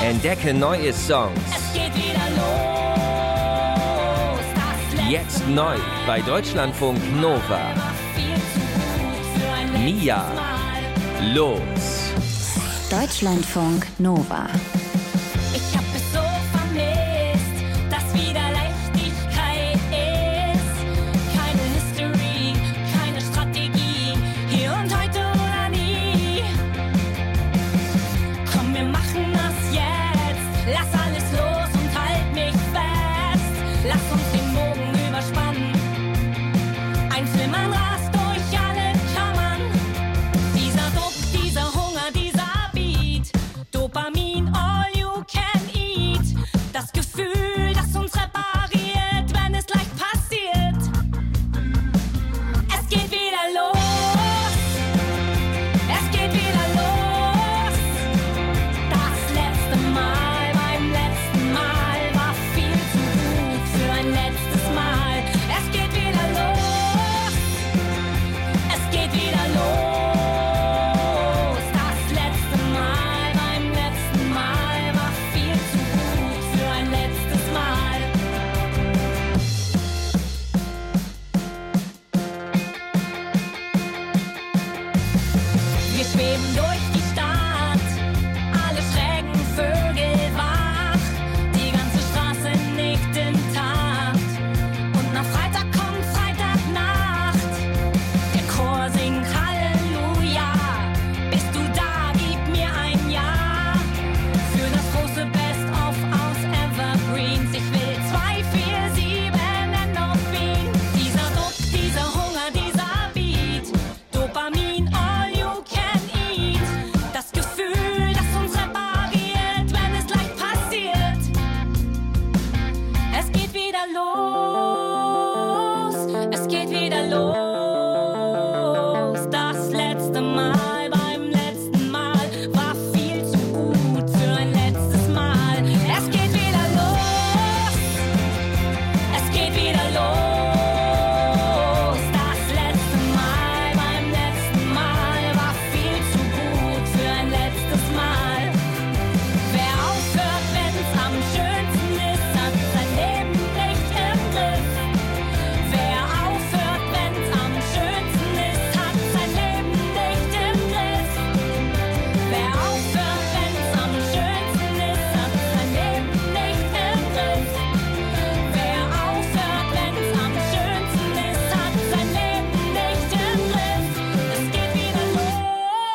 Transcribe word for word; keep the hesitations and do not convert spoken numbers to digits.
Entdecke neue Songs. Es geht wieder los. Das letzte Jetzt neu bei Deutschlandfunk Nova. war viel zu gut für ein letztes Mia. Mal. Los. Deutschlandfunk Nova. Ich hab es so vermisst, dass wieder Leichtigkeit ist. Keine History, keine Strategie, hier und heute oder nie. Komm, wir machen das jetzt, lass alles los und halt mich fest. Lass uns den Bogen überspannen, ein Flimmern rast durch alle Kammern. Dieser Druck, dieser Hunger, dieser Beat, Dopamin, all you can eat. Das Gefühl, das uns repariert, wenn es leicht passiert. Es geht wieder los. Es geht wieder los. Das letzte Mal, beim letzten Mal war viel zu gut für ein letztes Mal. Es geht wieder los. Es geht wieder los. Das letzte Mal, beim letzten Mal war viel zu gut für ein letztes Mal. Wir schweben durch